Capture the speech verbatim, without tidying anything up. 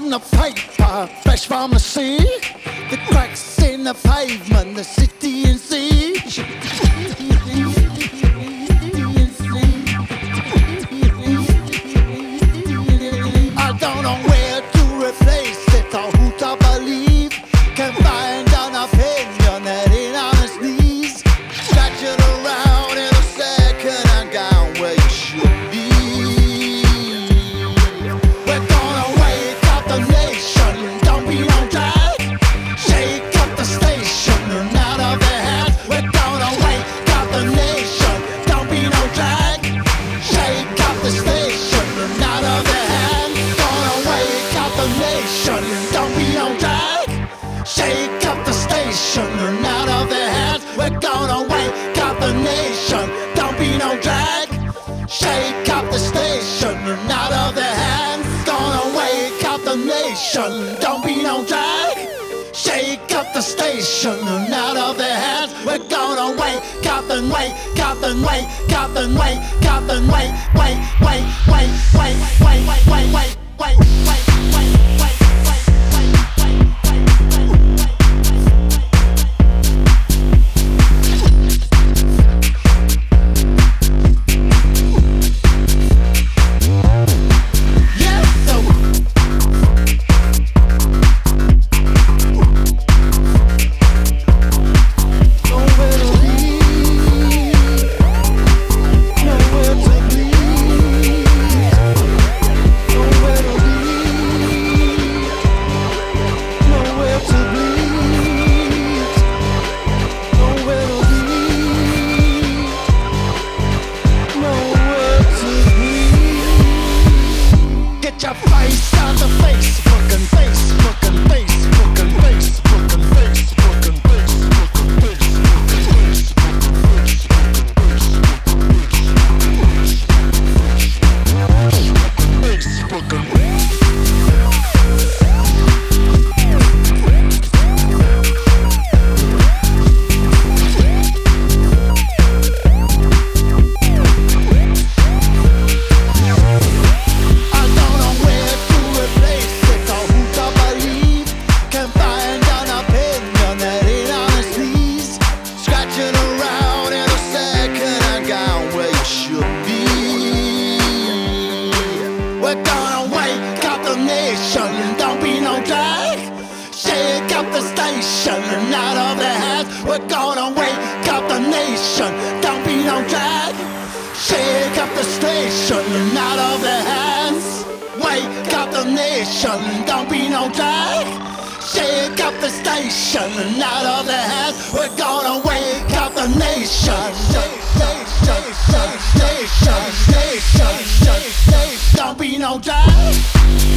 from the paper, fresh from the sea. The cracks in the pavement, the city and sea. I don't know where to replace it or who to believe. Can't find an opinion that ain't on his knees. Scratching around in a second and gone where you should be. We're gonna wake up the nation, don't be on drag. Shake up the station and out of their hands. We're gonna wake up the nation, don't be no drag. Shake up the station and out of their hands. Gonna wake up the nation, don't be on drag. Shake up the station and out of their hands. We're gonna wake up the nation, don't be no drag. Shake up the station and out of their hands. Gonna wake up the nation, don't be no drag. Shake up the station and out of their hands. We're gonna wake up and wake up and wake up and wake up and wake, wake, wake, wake, wake, wake, wake, wake, wake, wake, wake. Your face on the Facebook and Facebook and Facebook and Facebook and Facebook and Facebook and Facebook and Facebook and we're gonna wake up the nation, don't be no drag. Shake up the station and out of their hands. We're gonna wake up the nation, don't be no drag. Shake up the station and out of their hands. Wake up the nation, don't be no drag. Shake up the station and out of their hands. We're gonna wake up the nation. Station, station, station, station, station, don't be no drag.